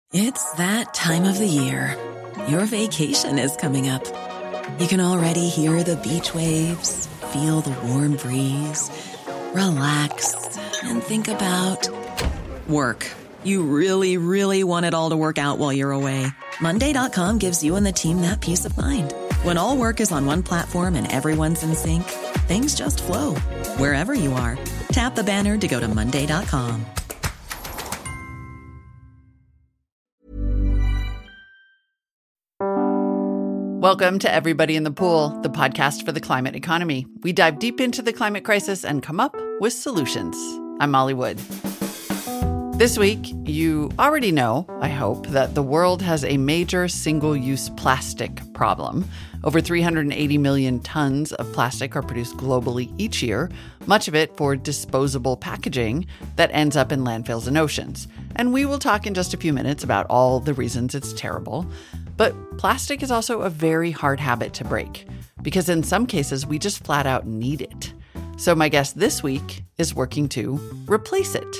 It's that time of the year. Your vacation is coming up. You can already hear the beach waves, feel the warm breeze, relax, and think about work. You really, really want it all to work out while you're away. Monday.com gives you and the team that peace of mind. When all work is on one platform and everyone's in sync, things just flow. Wherever you are, tap the banner to go to Monday.com. Welcome to Everybody in the Pool, the podcast for the climate economy. We dive deep into the climate crisis and come up with solutions. I'm Molly Wood. This week, you already know, I hope, that the world has a major single-use plastic problem. Over 380 million tons of plastic are produced globally each year, much of it for disposable packaging that ends up in landfills and oceans. And we will talk in just a few minutes about all the reasons it's terrible. But plastic is also a very hard habit to break, because in some cases, we just flat out need it. So my guest this week is working to replace it.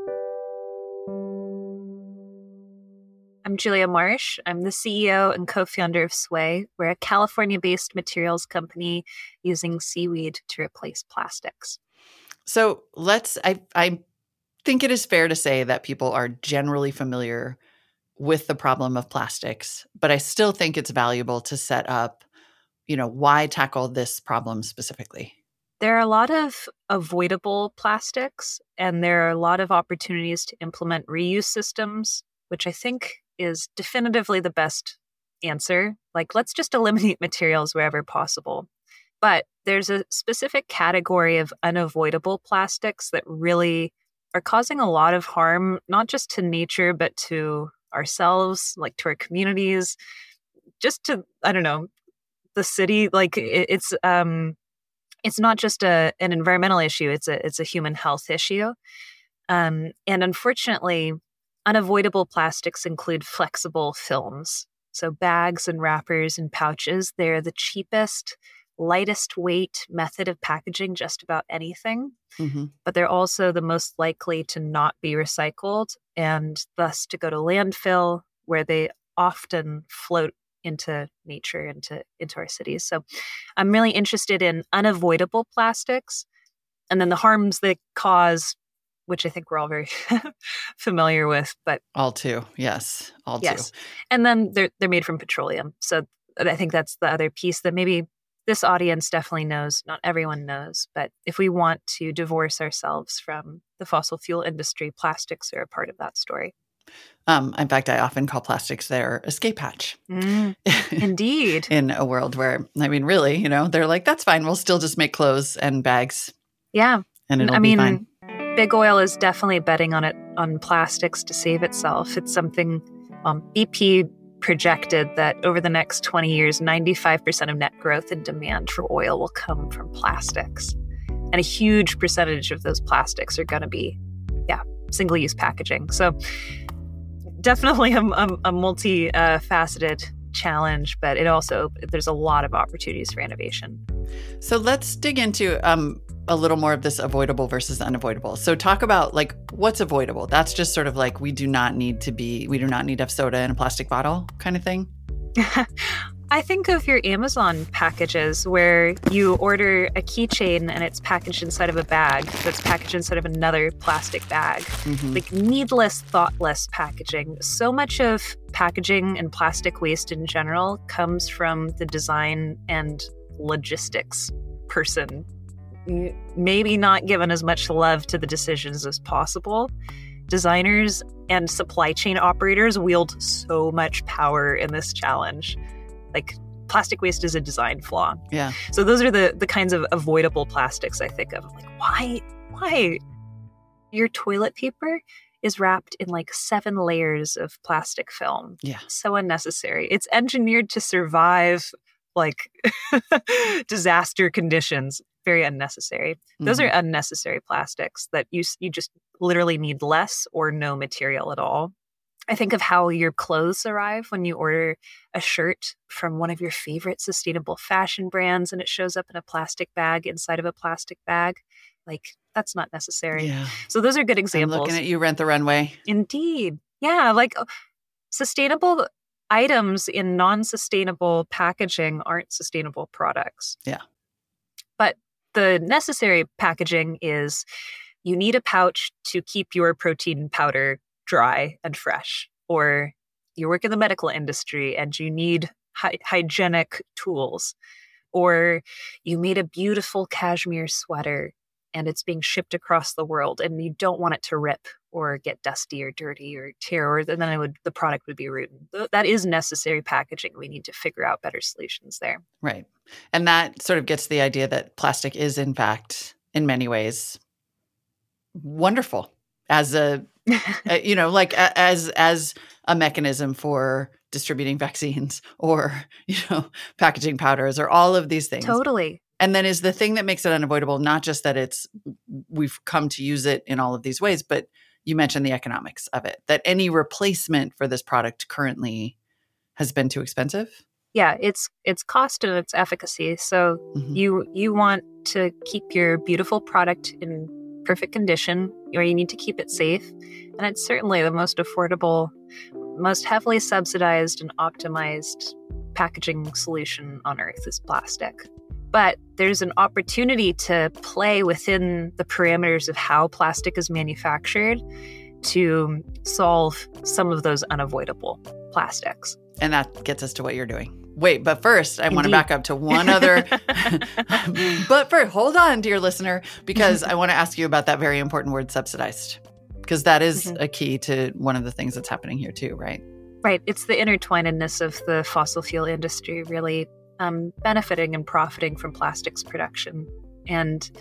I'm Julia Marsh. I'm the CEO and co-founder of Sway. We're a California-based materials company using seaweed to replace plastics. So I think it is fair to say that people are generally familiar with the problem of plastics, but I still think it's valuable to set up, why tackle this problem specifically. There are a lot of avoidable plastics, and there are a lot of opportunities to implement reuse systems, which I think is definitively the best answer. Like, let's just eliminate materials wherever possible. But there's a specific category of unavoidable plastics that really are causing a lot of harm, not just to nature, but to ourselves, like to our communities, just to, the city. Like it's not just an environmental issue, it's a human health issue. And unfortunately, unavoidable plastics include flexible films. So bags and wrappers and pouches, they're the cheapest, lightest weight method of packaging just about anything. Mm-hmm. But they're also the most likely to not be recycled and thus to go to landfill, where they often float into nature, into our cities. So I'm really interested in unavoidable plastics and then the harms they cause, which I think we're all very familiar with. But all too. And then they're made from petroleum. So I think that's the other piece that maybe this audience definitely knows. Not everyone knows. But if we want to divorce ourselves from the fossil fuel industry, plastics are a part of that story. In fact, I often call plastics their escape hatch. Indeed. In a world where, really, they're like, that's fine. We'll still just make clothes and bags. Yeah. And it'll be fine. Big oil is definitely betting on plastics to save itself. It's something BP projected that over the next 20 years, 95% of net growth in demand for oil will come from plastics. And a huge percentage of those plastics are going to be, single-use packaging. So definitely a multi-faceted challenge, but there's a lot of opportunities for innovation. So let's dig into a little more of this avoidable versus unavoidable. So talk about what's avoidable. That's just sort of we do not need to have soda in a plastic bottle kind of thing. I think of your Amazon packages where you order a keychain and it's packaged inside of a bag that's packaged inside of another plastic bag. Mm-hmm. Needless, thoughtless packaging. So much of packaging and plastic waste in general comes from the design and logistics person, maybe not given as much love to the decisions as possible. Designers and supply chain operators wield so much power in this challenge. Plastic waste is a design flaw. Yeah. So those are the kinds of avoidable plastics I think of. Why? Your toilet paper is wrapped in 7 layers of plastic film. Yeah. So unnecessary. It's engineered to survive disaster conditions. Very unnecessary. Mm-hmm. Those are unnecessary plastics that you just literally need less or no material at all. I think of how your clothes arrive when you order a shirt from one of your favorite sustainable fashion brands and it shows up in a plastic bag inside of a plastic bag. That's not necessary. Yeah. So those are good examples. I'm looking at you, Rent the Runway. Indeed. Yeah. sustainable items in non-sustainable packaging aren't sustainable products. Yeah. But the necessary packaging is you need a pouch to keep your protein powder dry and fresh, or you work in the medical industry and you need hygienic tools, or you made a beautiful cashmere sweater and it's being shipped across the world and you don't want it to rip or get dusty or dirty or tear, or then the product would be ruined. That is necessary packaging. We need to figure out better solutions there. Right. And that sort of gets the idea that plastic is, in fact, in many ways, wonderful as a, as a mechanism for distributing vaccines or, packaging powders or all of these things. Totally. And then is the thing that makes it unavoidable, not just that we've come to use it in all of these ways, but you mentioned the economics of it, that any replacement for this product currently has been too expensive. Yeah, it's cost and its efficacy. So you want to keep your beautiful product in perfect condition, or you need to keep it safe. And it's certainly the most affordable, most heavily subsidized and optimized packaging solution on earth is plastic. But there's an opportunity to play within the parameters of how plastic is manufactured to solve some of those unavoidable plastics. And that gets us to what you're doing. Wait, but first, I want to back up to one other. But first, hold on, dear listener, because I want to ask you about that very important word, subsidized, because that is a key to one of the things that's happening here too, right? Right. It's the intertwinedness of the fossil fuel industry really benefiting and profiting from plastics production. And,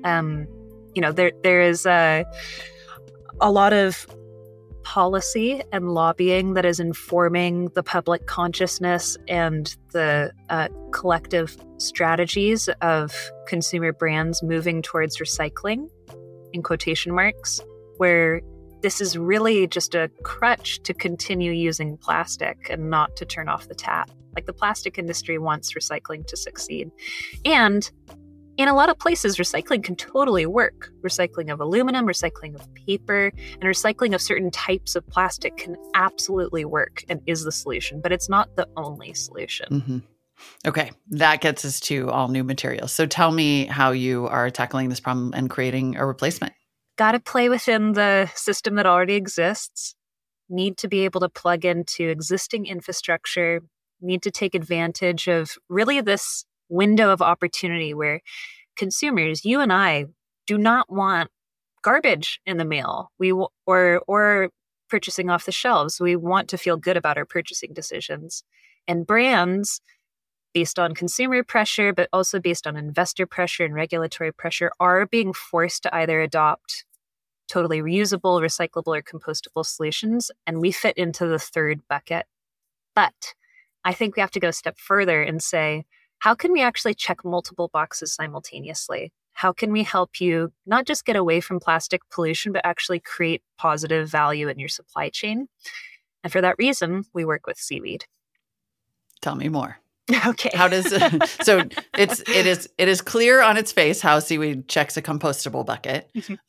there is a lot of policy and lobbying that is informing the public consciousness and the collective strategies of consumer brands moving towards recycling, in quotation marks, where this is really just a crutch to continue using plastic and not to turn off the tap. Like, the plastic industry wants recycling to succeed. And in a lot of places, recycling can totally work. Recycling of aluminum, recycling of paper, and recycling of certain types of plastic can absolutely work and is the solution, but it's not the only solution. Mm-hmm. Okay, that gets us to all new materials. So tell me how you are tackling this problem and creating a replacement. Got to play within the system that already exists. Need to be able to plug into existing infrastructure. Need to take advantage of really this window of opportunity where consumers, you and I, do not want garbage in the mail. Or purchasing off the shelves. We want to feel good about our purchasing decisions. And brands, based on consumer pressure, but also based on investor pressure and regulatory pressure, are being forced to either adopt totally reusable, recyclable, or compostable solutions. And we fit into the third bucket. But I think we have to go a step further and say, how can we actually check multiple boxes simultaneously? How can we help you not just get away from plastic pollution, but actually create positive value in your supply chain? And for that reason, we work with Seaweed. Tell me more. Okay. How does so it is clear on its face how Seaweed checks a compostable bucket.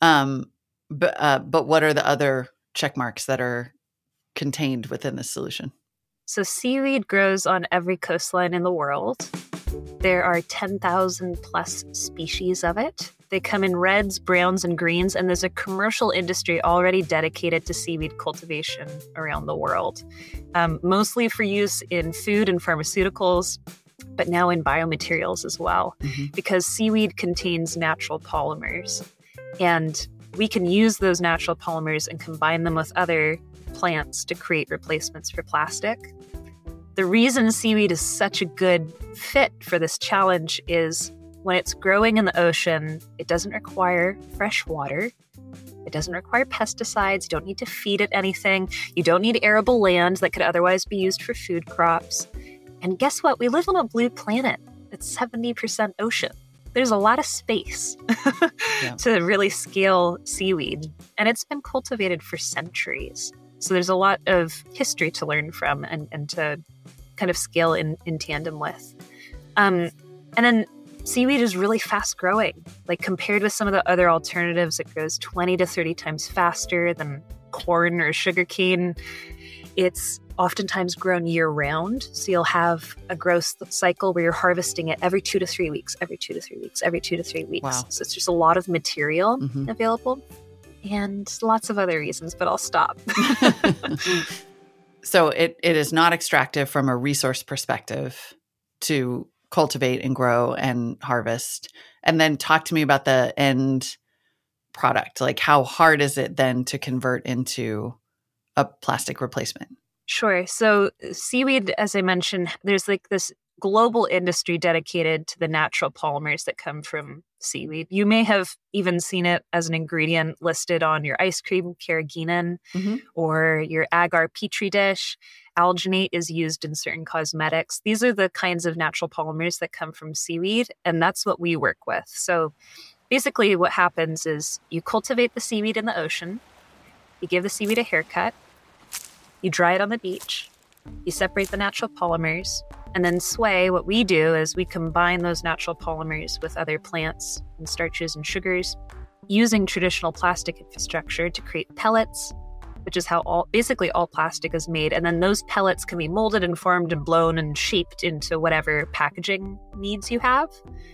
But what are the other check marks that are contained within this solution? So seaweed grows on every coastline in the world. There are 10,000 plus species of it. They come in reds, browns, and greens, and there's a commercial industry already dedicated to seaweed cultivation around the world, mostly for use in food and pharmaceuticals, but now in biomaterials as well, because seaweed contains natural polymers. And we can use those natural polymers and combine them with other plants to create replacements for plastic. The reason seaweed is such a good fit for this challenge is when it's growing in the ocean, it doesn't require fresh water. It doesn't require pesticides. You don't need to feed it anything. You don't need arable land that could otherwise be used for food crops. And guess what? We live on a blue planet. It's 70% ocean. There's a lot of space to really scale seaweed. And it's been cultivated for centuries. So there's a lot of history to learn from and to kind of scale in tandem with. And then seaweed is really fast growing. Like, compared with some of the other alternatives, it grows 20 to 30 times faster than corn or sugarcane. It's oftentimes grown year round. So you'll have a growth cycle where you're harvesting it every 2 to 3 weeks, every 2 to 3 weeks, every 2 to 3 weeks. Wow. So it's just a lot of material available and lots of other reasons, but I'll stop. So it is not extractive from a resource perspective to cultivate and grow and harvest. And then talk to me about the end product. Like, how hard is it then to convert into a plastic replacement? Sure. So seaweed, as I mentioned, there's like this global industry dedicated to the natural polymers that come from seaweed. You may have even seen it as an ingredient listed on your ice cream, carrageenan, or your agar petri dish. Alginate is used in certain cosmetics. These are the kinds of natural polymers that come from seaweed, and that's what we work with. So basically what happens is you cultivate the seaweed in the ocean, you give the seaweed a haircut, you dry it on the beach, you separate the natural polymers, and then Sway, what we do is we combine those natural polymers with other plants and starches and sugars using traditional plastic infrastructure to create pellets, which is how basically all plastic is made. And then those pellets can be molded and formed and blown and shaped into whatever packaging needs you have.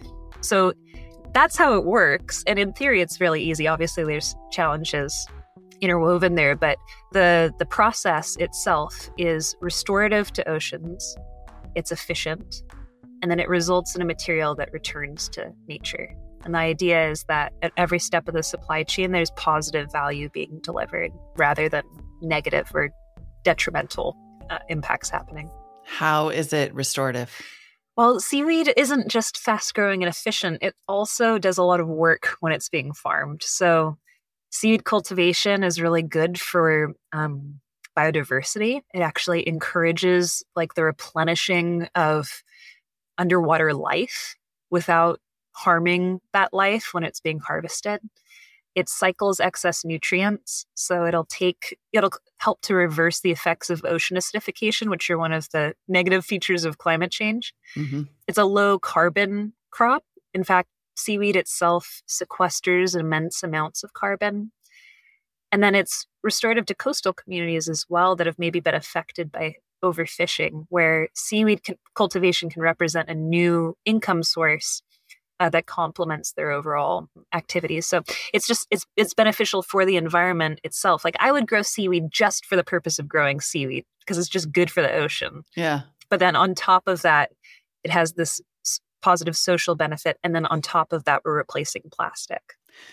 So that's how it works. And in theory, it's really easy. Obviously, there's challenges interwoven there, but the process itself is restorative to oceans. It's efficient, and then it results in a material that returns to nature. And the idea is that at every step of the supply chain, there's positive value being delivered rather than negative or detrimental impacts happening. How is it restorative? Well, seaweed isn't just fast growing and efficient. It also does a lot of work when it's being farmed. So seaweed cultivation is really good for biodiversity. It actually encourages like the replenishing of underwater life without harming that life when it's being harvested. It cycles excess nutrients, so it'll help to reverse the effects of ocean acidification, which are one of the negative features of climate change. It's a low carbon crop. In fact, seaweed itself sequesters immense amounts of carbon. And then it's restorative to coastal communities as well that have maybe been affected by overfishing, where seaweed cultivation can represent a new income source that complements their overall activities. So it's beneficial for the environment itself. Like I would grow seaweed just for the purpose of growing seaweed because it's just good for the ocean. Yeah. But then on top of that, it has this positive social benefit. And then on top of that, we're replacing plastic.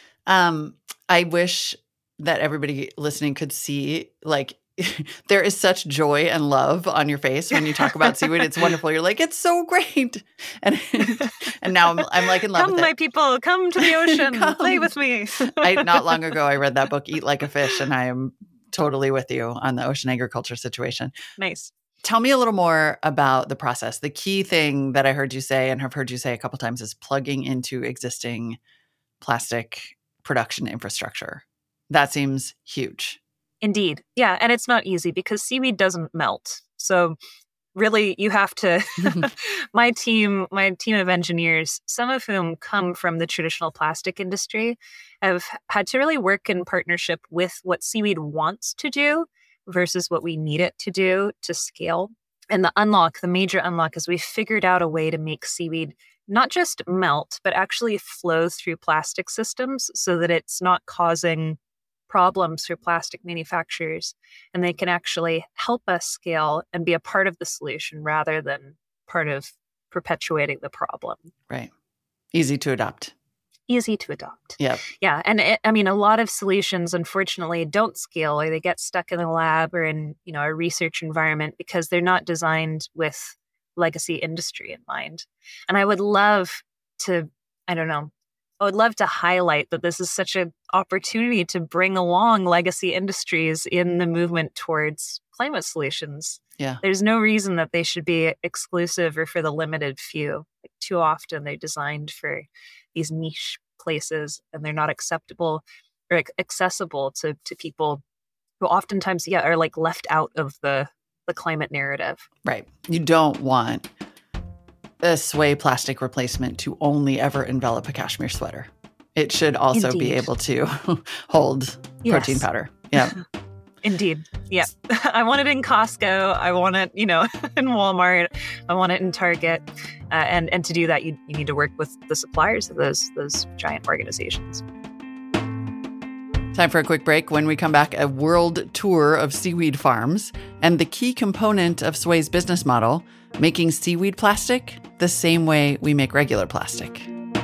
I wish that everybody listening could see, like, there is such joy and love on your face when you talk about seaweed. It's wonderful. You're like, it's so great. And now I'm like in love with it. Come, my people, come to the ocean, play with me. Not long ago, I read that book, Eat Like a Fish, and I am totally with you on the ocean agriculture situation. Nice. Tell me a little more about the process. The key thing that I heard you say and have heard you say a couple times is plugging into existing plastic production infrastructure. That seems huge. Indeed. Yeah. And it's not easy because seaweed doesn't melt. So really you have to, my team of engineers, some of whom come from the traditional plastic industry, have had to really work in partnership with what seaweed wants to do versus what we need it to do to scale. And the major unlock is we figured out a way to make seaweed not just melt, but actually flow through plastic systems so that it's not causing problems for plastic manufacturers, and they can actually help us scale and be a part of the solution rather than part of perpetuating the problem. Right. Easy to adopt. Yeah. Yeah. And a lot of solutions, unfortunately, don't scale, or they get stuck in a lab or in, a research environment because they're not designed with legacy industry in mind. And I would love to, highlight that this is such an opportunity to bring along legacy industries in the movement towards climate solutions. Yeah. There's no reason that they should be exclusive or for the limited few. Like, too often they're designed for these niche places and they're not acceptable or accessible to people who oftentimes, are like left out of the climate narrative. Right. You don't want a Sway plastic replacement to only ever envelop a cashmere sweater. It should also be able to hold protein powder. Yeah. Indeed. Yeah. I want it in Costco. I want it, in Walmart. I want it in Target. And to do that, you need to work with the suppliers of those giant organizations. Time for a quick break. When we come back, a world tour of seaweed farms and the key component of Sway's business model, making seaweed plastic the same way we make regular plastic.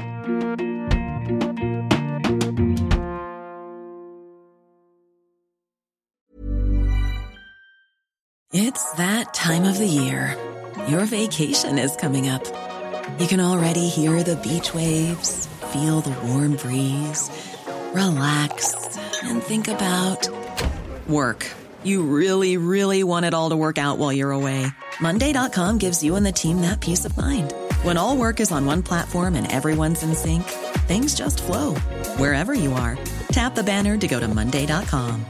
It's that time of the year. Your vacation is coming up. You can already hear the beach waves, feel the warm breeze, relax, and think about work. You really, really want it all to work out while you're away. Monday.com gives you and the team that peace of mind. When all work is on one platform and everyone's in sync, things just flow. Wherever you are, tap the banner to go to Monday.com.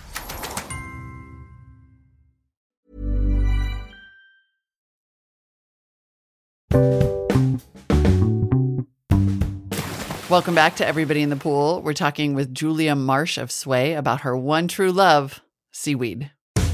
Welcome back to Everybody in the Pool. We're talking with Julia Marsh of Sway about her one true love, seaweed.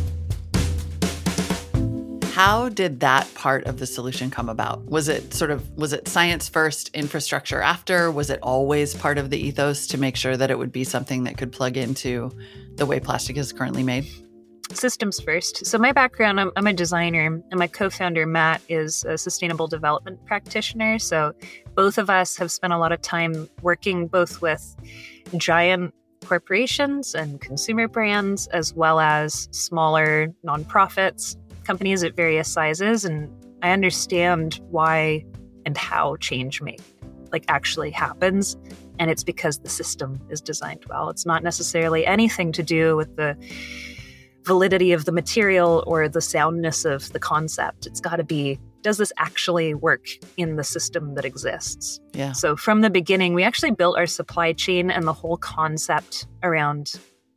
How did that part of the solution come about? Was it science first, infrastructure after? Was it always part of the ethos to make sure that it would be something that could plug into the way plastic is currently made? Systems first. So my background, I'm a designer, and my co-founder, Matt, is a sustainable development practitioner. So both of us have spent a lot of time working both with giant corporations and consumer brands, as well as smaller nonprofits, companies at various sizes. And I understand why and how change actually happens. And it's because the system is designed well. It's not necessarily anything to do with the validity of the material or the soundness of the concept. It's got to be, does this actually work in the system that exists? Yeah. So from the beginning, we actually built our supply chain and the whole concept around,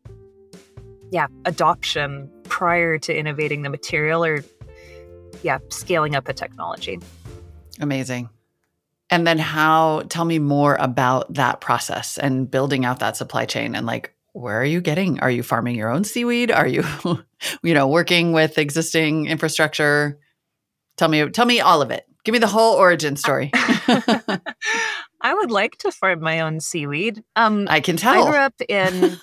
adoption prior to innovating the material or, scaling up a technology. Amazing. And then tell me more about that process and building out that supply chain and where are you farming your own seaweed? Are you, working with existing infrastructure? Tell me all of it. Give me the whole origin story. I would like to farm my own seaweed. I can tell. I grew up in,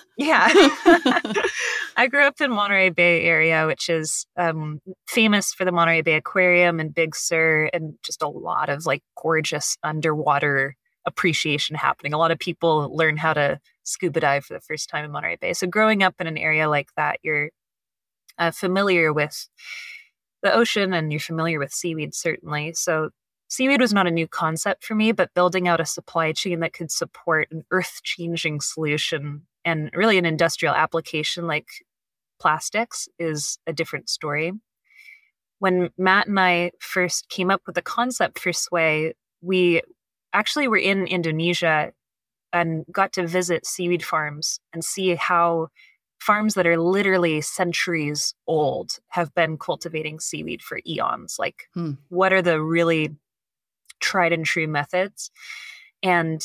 I grew up in Monterey Bay area, which is famous for the Monterey Bay Aquarium and Big Sur and just a lot of gorgeous underwater appreciation happening. A lot of people learn how to scuba dive for the first time in Monterey Bay. So growing up in an area like that, you're familiar with the ocean and you're familiar with seaweed, certainly. So seaweed was not a new concept for me, but building out a supply chain that could support an earth-changing solution and really an industrial application like plastics is a different story. When Matt and I first came up with the concept for Sway, we actually were in Indonesia and got to visit seaweed farms and see how farms that are literally centuries old have been cultivating seaweed for eons. What are the really tried and true methods? And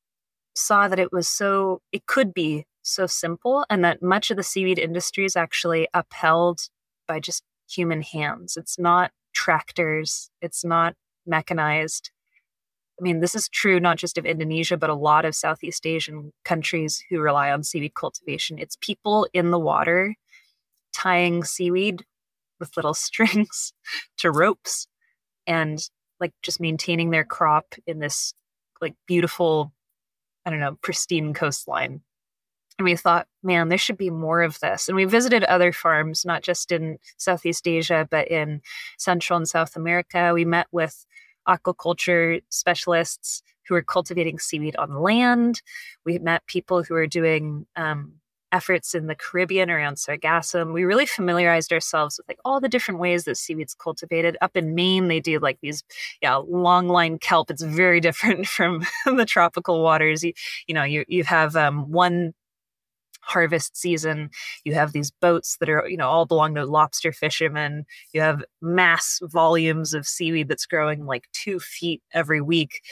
saw that it could be so simple, and that much of the seaweed industry is actually upheld by just human hands. It's not tractors. It's not mechanized. I mean, this is true not just of Indonesia, but a lot of Southeast Asian countries who rely on seaweed cultivation. It's people in the water tying seaweed with little strings to ropes and just maintaining their crop in this beautiful, pristine coastline. And we thought, man, there should be more of this. And we visited other farms, not just in Southeast Asia, but in Central and South America. We met with aquaculture specialists who are cultivating seaweed on land. We met people who are doing efforts in the Caribbean around sargassum. We really familiarized ourselves with all the different ways that seaweed's cultivated. Up in Maine, they do these long line kelp. It's very different from the tropical waters. You have one harvest season. You have these boats that are, all belong to lobster fishermen. You have mass volumes of seaweed that's growing 2 feet every week.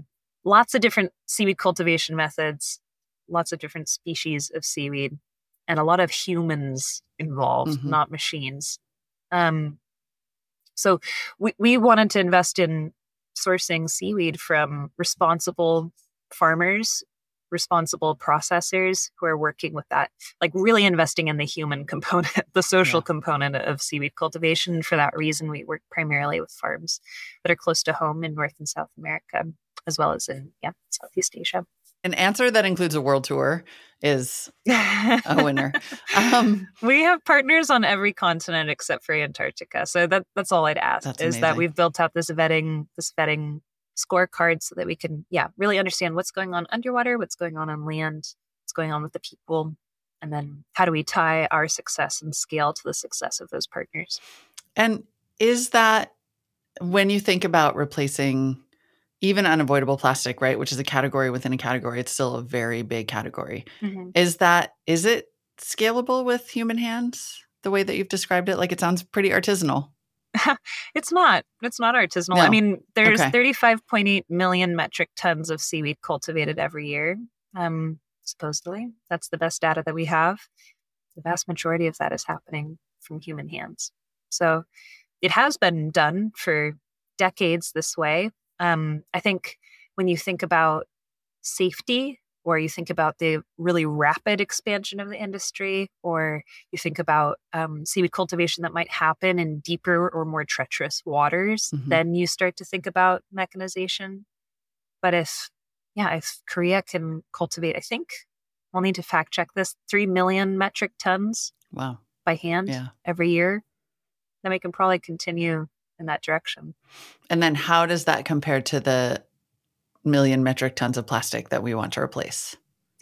Lots of different seaweed cultivation methods, lots of different species of seaweed. and a lot of humans involved, not machines. So we wanted to invest in sourcing seaweed from responsible farmers, responsible processors who are working with that, like really investing in the human component, the social component of seaweed cultivation. For that reason, we work primarily with farms that are close to home in North and South America, as well as in Southeast Asia. An answer that includes a world tour is a winner. We have partners on every continent except for Antarctica. So that's all I'd ask is amazing. that we've built out this vetting scorecard so that we can, really understand what's going on underwater, what's going on land, what's going on with the people, and then how do we tie our success and scale to the success of those partners. And is that when you think about replacing even unavoidable plastic, right, which is a category within a category, it's still a very big category. Is it scalable with human hands the way that you've described it? Like, it sounds pretty artisanal. It's not artisanal. No. I mean, there's 35.8 million metric tons of seaweed cultivated every year. Supposedly, that's the best data that we have. The vast majority of that is happening from human hands. So it has been done for decades this way. I think when you think about safety, or you think about the really rapid expansion of the industry, or you think about seaweed cultivation that might happen in deeper or more treacherous waters, then you start to think about mechanization. But if Korea can cultivate, I think I'll need to fact check this, 3 million metric tons by hand every year, then we can probably continue in that direction. And then how does that compare to the million metric tons of plastic that we want to replace?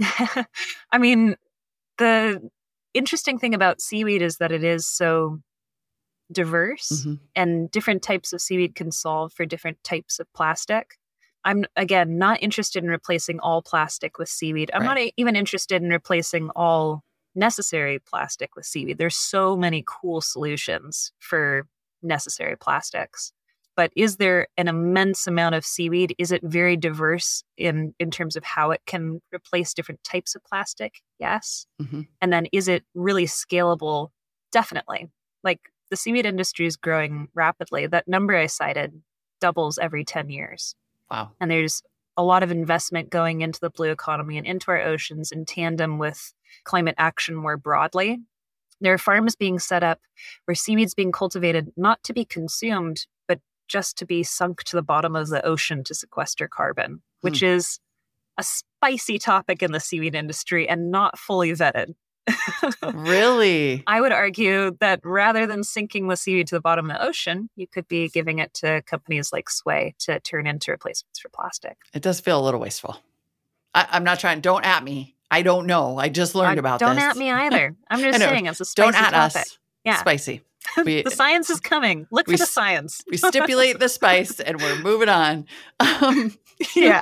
I mean, the interesting thing about seaweed is that it is so diverse, and different types of seaweed can solve for different types of plastic. I'm, again, not interested in replacing all plastic with seaweed. I'm not even interested in replacing all necessary plastic with seaweed. There's so many cool solutions for necessary plastics. But is there an immense amount of seaweed? Is it very diverse in terms of how it can replace different types of plastic? Yes. And then is it really scalable? Definitely. Like, the seaweed industry is growing rapidly. That number I cited doubles every 10 years. Wow. And there's a lot of investment going into the blue economy and into our oceans in tandem with climate action more broadly. There are farms being set up where seaweed's being cultivated not to be consumed, but just to be sunk to the bottom of the ocean to sequester carbon, which is a spicy topic in the seaweed industry and not fully vetted. Really? I would argue that rather than sinking the seaweed to the bottom of the ocean, you could be giving it to companies like Sway to turn into replacements for plastic. It does feel a little wasteful. I'm not trying. Don't at me. I don't know. I just learned about don't this. Don't at me either. I'm just saying it's a spicy topic. Don't at topic. us. Yeah. Spicy. The science is coming. Look for the science. We stipulate the spice and we're moving on. Yeah.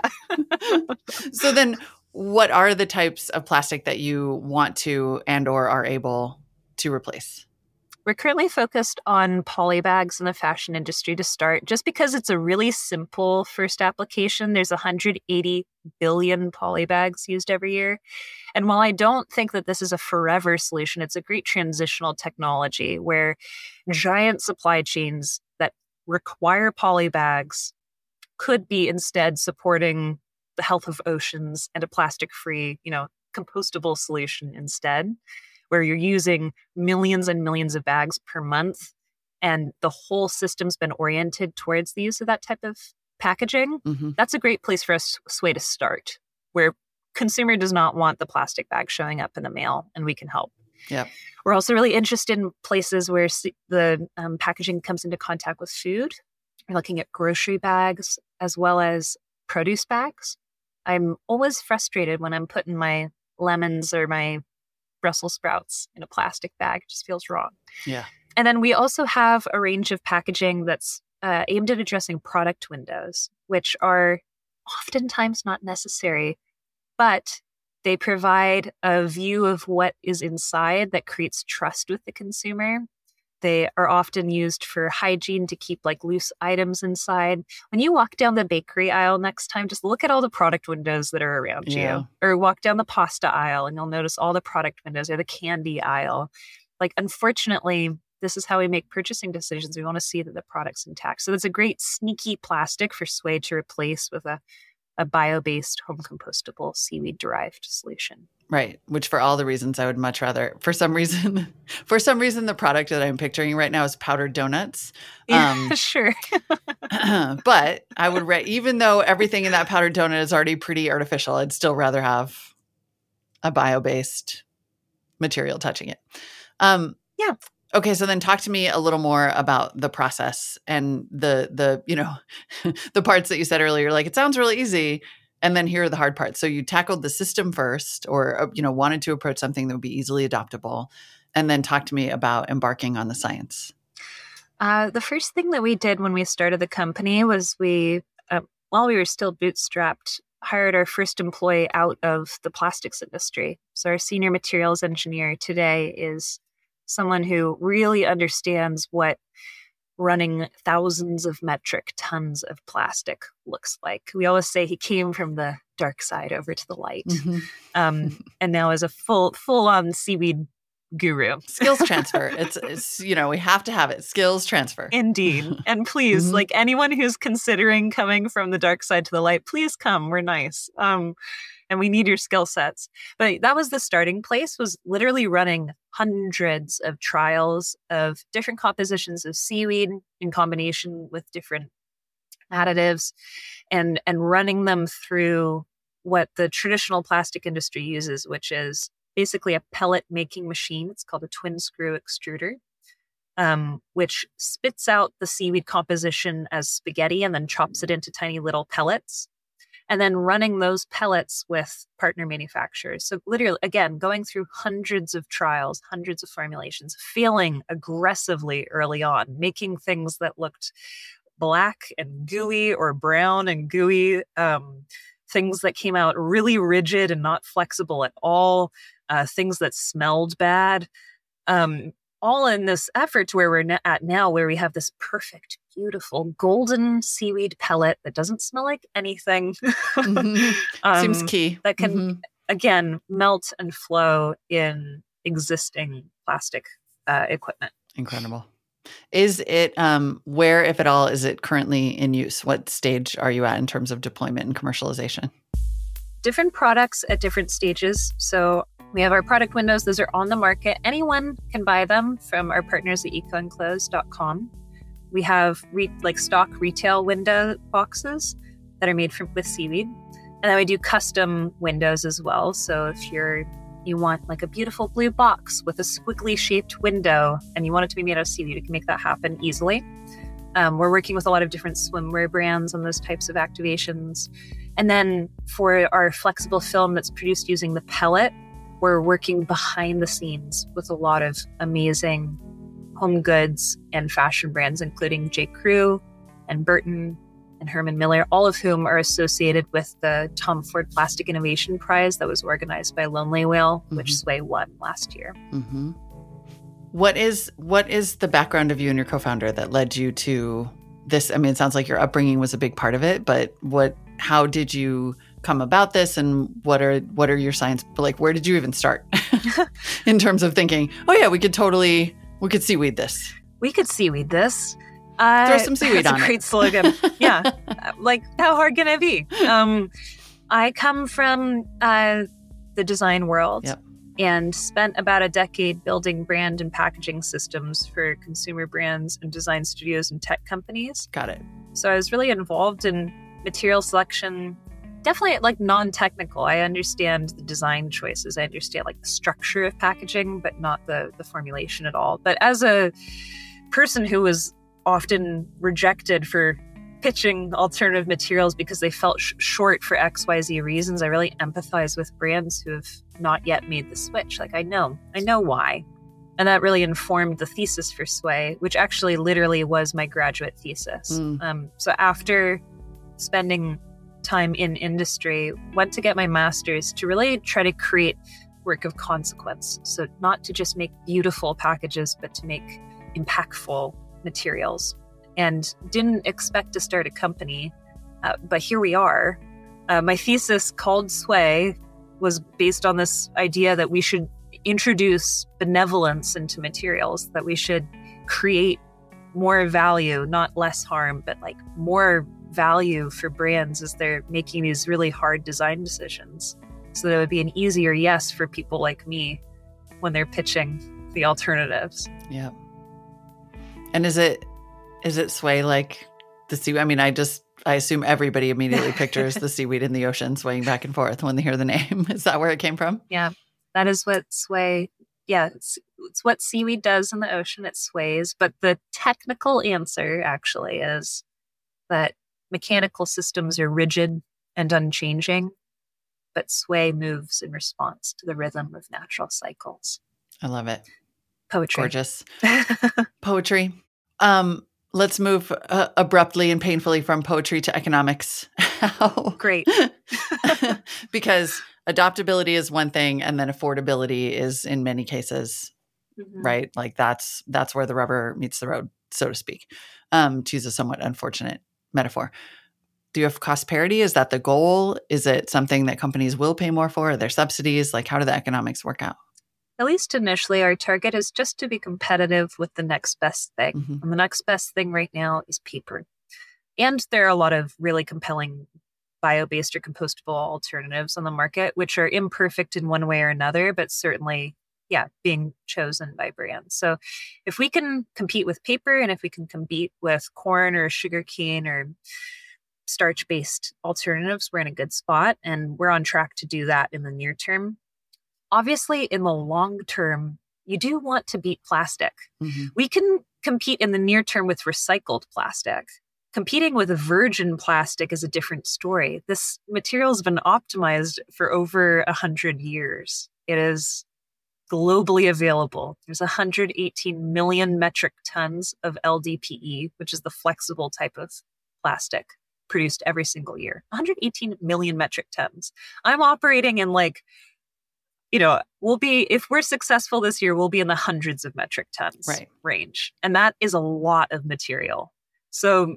So then what are the types of plastic that you want to and or are able to replace? We're currently focused on polybags in the fashion industry to start, just because it's a really simple first application. There's 180 billion polybags used every year. And while I don't think that this is a forever solution, it's a great transitional technology where giant supply chains that require polybags could be instead supporting the health of oceans and a plastic-free, compostable solution instead, where you're using millions and millions of bags per month, and the whole system's been oriented towards the use of that type of packaging. That's a great place for us, Sway, to start, where consumer does not want the plastic bag showing up in the mail, and we can help. Yeah. We're also really interested in places where the packaging comes into contact with food. We're looking at grocery bags as well as produce bags. I'm always frustrated when I'm putting my lemons or my Brussels sprouts in a plastic bag. It just feels wrong. Yeah. And then we also have a range of packaging that's aimed at addressing product windows, which are oftentimes not necessary, but they provide a view of what is inside that creates trust with the consumer. They are often used for hygiene to keep like loose items inside. When you walk down the bakery aisle next time, just look at all the product windows that are around you. Or walk down the pasta aisle and you'll notice all the product windows, or the candy aisle. Like, unfortunately, this is how we make purchasing decisions. We want to see that the product's intact. So it's a great sneaky plastic for Sway to replace with a bio-based home compostable seaweed-derived solution. Right. Which, for all the reasons, I would much rather, for some reason, the product that I'm picturing right now is powdered donuts. Sure. But I would, even though everything in that powdered donut is already pretty artificial, I'd still rather have a bio-based material touching it. Yeah. Okay. So then talk to me a little more about the process and the the parts that you said earlier. Like, it sounds really easy. And then here are the hard parts. So you tackled the system first, or, wanted to approach something that would be easily adoptable. And then talk to me about embarking on the science. The first thing that we did when we started the company was while we were still bootstrapped, hired our first employee out of the plastics industry. So our senior materials engineer today is someone who really understands what running thousands of metric tons of plastic looks like. We always say he came from the dark side over to the light, and now is a full-on seaweed guru. Skills transfer. It's we have to have it. Skills transfer. Indeed. And please, like, anyone who's considering coming from the dark side to the light, please come. We're nice. And we need your skill sets. But that was the starting place, was literally running hundreds of trials of different compositions of seaweed in combination with different additives, and running them through what the traditional plastic industry uses, which is basically a pellet making machine. It's called a twin screw extruder, which spits out the seaweed composition as spaghetti and then chops it into tiny little pellets. And then running those pellets with partner manufacturers. So literally, again, going through hundreds of trials, hundreds of formulations, failing aggressively early on, making things that looked black and gooey or brown and gooey, things that came out really rigid and not flexible at all, things that smelled bad. All in this effort to where we're at now, where we have this perfect, beautiful golden seaweed pellet that doesn't smell like anything. Seems key. That can, again, melt and flow in existing plastic equipment. Incredible. Is it, where, if at all, is it currently in use? What stage are you at in terms of deployment and commercialization? Different products at different stages. So we have our product windows. Those are on the market. Anyone can buy them from our partners at ecoenclose.com. We have stock retail window boxes that are made with seaweed. And then we do custom windows as well. So if you want like a beautiful blue box with a squiggly shaped window and you want it to be made out of seaweed, we can make that happen easily. We're working with a lot of different swimwear brands on those types of activations. And then for our flexible film that's produced using the pellet, we're working behind the scenes with a lot of amazing home goods and fashion brands, including J. Crew and Burton and Herman Miller, all of whom are associated with the Tom Ford Plastic Innovation Prize that was organized by Lonely Whale, which Sway won last year. Mm-hmm. What is the background of you and your co-founder that led you to this? I mean, it sounds like your upbringing was a big part of it, but how did you come about this, and what are your science, like, where did you even start in terms of thinking, oh yeah, we could seaweed this. We could seaweed this. Throw some seaweed on it. That's a great slogan. Yeah. Like, how hard can it be? I come from the design world. Yep. And spent about a decade building brand and packaging systems for consumer brands and design studios and tech companies. Got it. So I was really involved in material selection, definitely like non-technical. I understand the design choices. I understand like the structure of packaging, but not the formulation at all. But as a person who was often rejected for pitching alternative materials because they felt short for XYZ reasons, I really empathize with brands who have not yet made the switch. Like, I know why. And that really informed the thesis for Sway, which actually literally was my graduate thesis. So after spending time in industry, went to get my master's to really try to create work of consequence. So not to just make beautiful packages, but to make impactful materials and didn't expect to start a company. But here we are. My thesis called Sway was based on this idea that we should introduce benevolence into materials, that we should create more value, not less harm, but like more value for brands as they're making these really hard design decisions, so that it would be an easier yes for people like me when they're pitching the alternatives. Yeah. And is it Sway like the seaweed? I mean, I assume everybody immediately pictures the seaweed in the ocean swaying back and forth when they hear the name. Is that where it came from? Yeah, that is what Sway, it's what seaweed does in the ocean. It sways. But the technical answer actually is that mechanical systems are rigid and unchanging, but Sway moves in response to the rhythm of natural cycles. I love it. Poetry. Gorgeous. Poetry. Let's move abruptly and painfully from poetry to economics. Great. Because adoptability is one thing, and then affordability is in many cases, right? Like that's where the rubber meets the road, so to speak, to use a somewhat unfortunate metaphor. Do you have cost parity? Is that the goal? Is it something that companies will pay more for? Are there subsidies? Like, how do the economics work out? At least initially, our target is just to be competitive with the next best thing. And the next best thing right now is paper. And there are a lot of really compelling bio-based or compostable alternatives on the market, which are imperfect in one way or another, but certainly, being chosen by brands. So if we can compete with paper, and if we can compete with corn or sugarcane or starch-based alternatives, we're in a good spot. And we're on track to do that in the near term. Obviously, in the long term, you do want to beat plastic. We can compete in the near term with recycled plastic. Competing with virgin plastic is a different story. This material has been optimized for over 100 years. It is globally available. There's 118 million metric tons of LDPE, which is the flexible type of plastic produced every single year. 118 million metric tons. I'm operating in if we're successful this year, we'll be in the hundreds of metric tons range. And that is a lot of material. So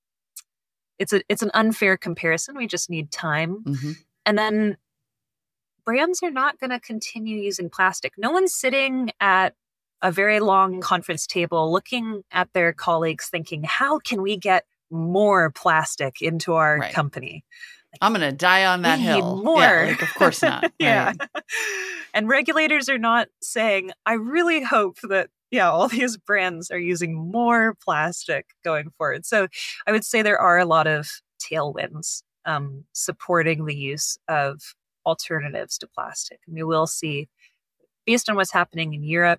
it's an unfair comparison. We just need time. And then brands are not going to continue using plastic. No one's sitting at a very long conference table looking at their colleagues thinking, how can we get more plastic into our company? I'm going to die on that hill. More. Yeah, of course not. Yeah. And regulators are not saying, I really hope that, all these brands are using more plastic going forward. So I would say there are a lot of tailwinds supporting the use of alternatives to plastic. And we will see, based on what's happening in Europe,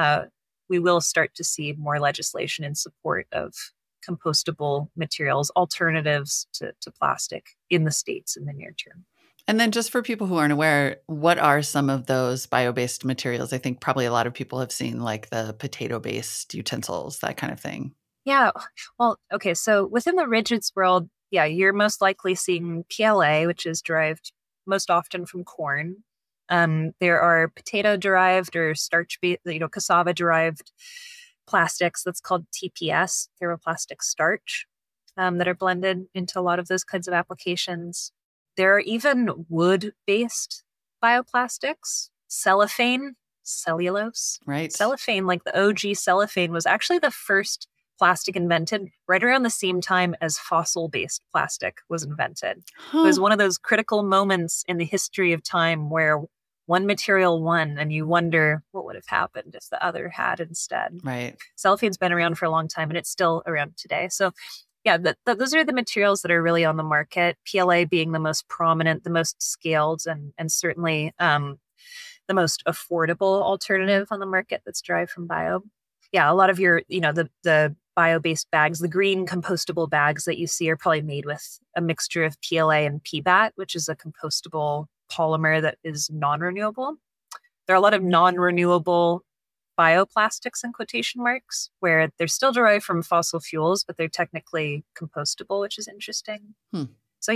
we will start to see more legislation in support of compostable materials, alternatives to plastic in the States in the near term. And then just for people who aren't aware, what are some of those bio-based materials? I think probably a lot of people have seen like the potato-based utensils, that kind of thing. Yeah. Well, okay. So within the rigids world, you're most likely seeing PLA, which is derived most often from corn. There are potato-derived or starch-based, cassava-derived plastics that's called TPS, thermoplastic starch, that are blended into a lot of those kinds of applications. There are even wood-based bioplastics, cellophane, cellulose. Right. Cellophane, like the OG cellophane, was actually the first plastic invented right around the same time as fossil-based plastic was invented. It was one of those critical moments in the history of time where one material won, and you wonder what would have happened if the other had instead. Right. Cellophane's been around for a long time, and it's still around today. So those are the materials that are really on the market, PLA being the most prominent, the most scaled, and certainly the most affordable alternative on the market that's derived from bio. A lot of your, the bio-based bags, the green compostable bags that you see are probably made with a mixture of PLA and PBAT, which is a compostable polymer that is non-renewable. There are a lot of non-renewable bioplastics in quotation marks where they're still derived from fossil fuels, but they're technically compostable, which is interesting. So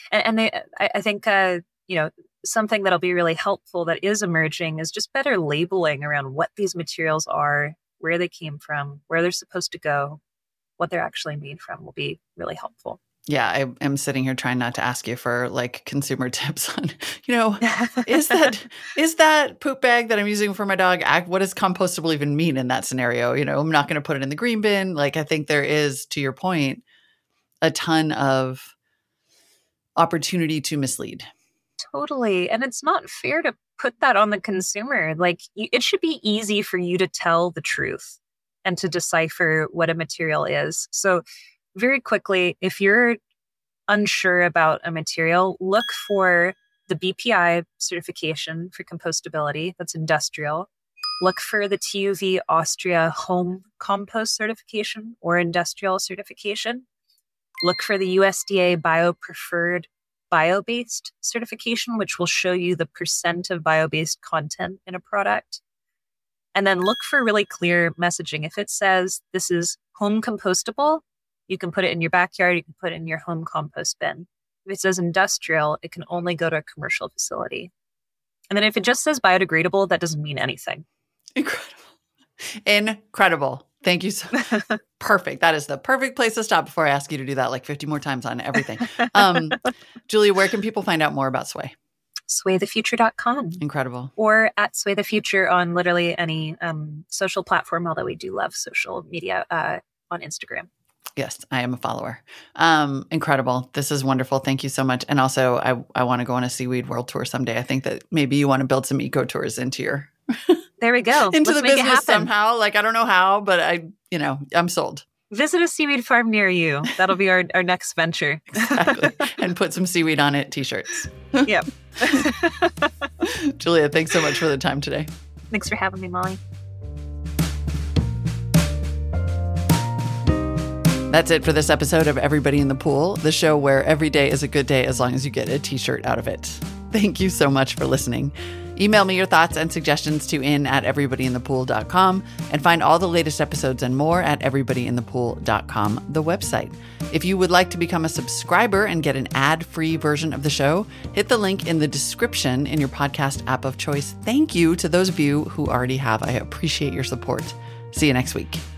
I think something that'll be really helpful that is emerging is just better labeling around what these materials are where they came from, where they're supposed to go, what they're actually made from will be really helpful. Yeah, I am sitting here trying not to ask you for like consumer tips on, is that poop bag that I'm using for my dog, what does compostable even mean in that scenario? I'm not going to put it in the green bin. Like, I think there is, to your point, a ton of opportunity to mislead. Totally. And it's not fair to put that on the consumer. Like, it should be easy for you to tell the truth and to decipher what a material is. So very quickly, if you're unsure about a material, look for the BPI certification for compostability. That's industrial. Look for the TUV Austria home compost certification or industrial certification. Look for the USDA bio-preferred bio-based certification, which will show you the % of bio-based content in a product. And then look for really clear messaging. If it says this is home compostable, you can put it in your backyard, you can put it in your home compost bin. If it says industrial, it can only go to a commercial facility. And then if it just says biodegradable, that doesn't mean anything. Incredible. Thank you so much. Perfect. That is the perfect place to stop before I ask you to do that like 50 more times on everything. Julia, where can people find out more about Sway? swaythefuture.com. Incredible. Or at Sway the Future on literally any social platform, although we do love social media on Instagram. Yes, I am a follower. Incredible. This is wonderful. Thank you so much. And also, I want to go on a seaweed world tour someday. I think that maybe you want to build some eco tours into your there we go. into Let's the business somehow. Like, I don't know how, but I'm sold. Visit a seaweed farm near you. That'll be our next venture. Exactly. And put some seaweed on it t-shirts. Yep. Julia, thanks so much for the time today. Thanks for having me, Molly. That's it for this episode of Everybody in the Pool, the show where every day is a good day as long as you get a t-shirt out of it. Thank you so much for listening. Email me your thoughts and suggestions to in@everybodyinthepool.com and find all the latest episodes and more at everybodyinthepool.com, the website. If you would like to become a subscriber and get an ad-free version of the show, hit the link in the description in your podcast app of choice. Thank you to those of you who already have. I appreciate your support. See you next week.